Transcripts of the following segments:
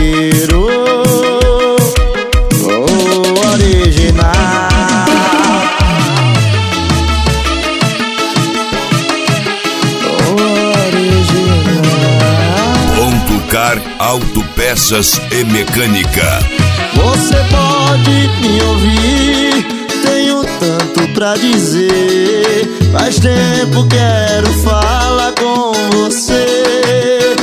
vaqueiro, o original. Ponto Car Autopeças e Mecânica. Você pode me ouvir, tenho tanto pra dizer. Faz tempo quero falar com você.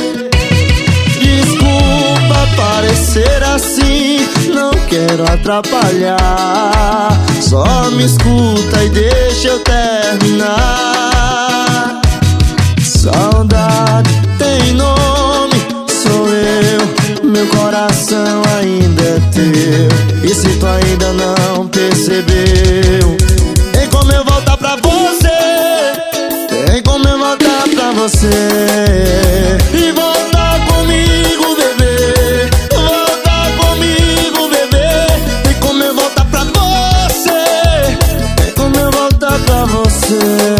Desculpa parecer assim, não quero atrapalhar. Só me escuta e deixa eu terminar. Saudade tem nome, sou eu, meu coração ainda é teu. E se tu ainda não percebeu, tem como eu voltar pra você, tem como eu voltar pra você. E voltar comigo, bebê, voltar comigo, bebê. Tem como eu voltar pra você, tem como eu voltar pra você.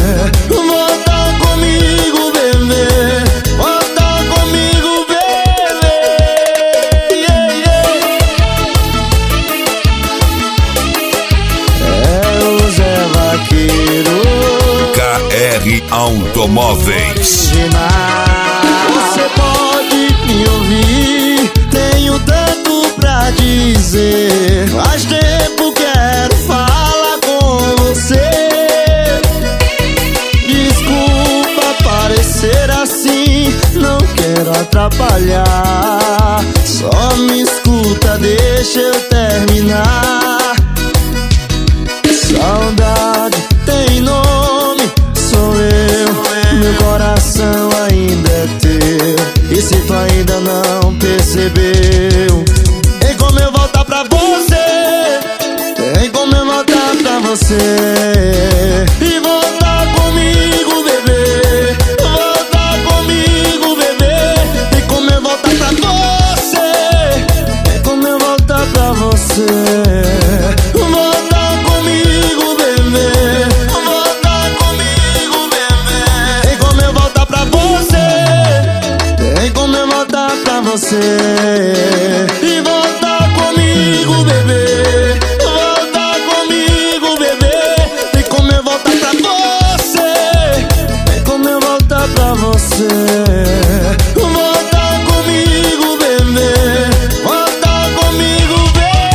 KR Automóveis. Você pode me ouvir, tenho tanto pra dizer. Faz tempo quero falar com você. Desculpa parecer assim, não quero atrapalhar. Só me escuta, deixa eu terminar. Saudade tem nome, sou eu, meu coração ainda é teu. E se tu ainda não percebeu, tem como eu voltar pra você, tem como eu voltar pra você. E voltar comigo, bebê, voltar comigo, bebê. Tem como eu voltar pra você, tem como eu voltar pra você. E voltar comigo, bebê, voltar comigo, bebê. Tem como eu voltar pra você, tem como eu voltar pra você. Voltar comigo, bebê, voltar comigo,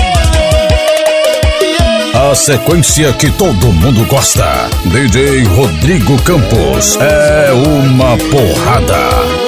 bebê. A sequência que todo mundo gosta. DJ Rodrigo Campos é uma porrada.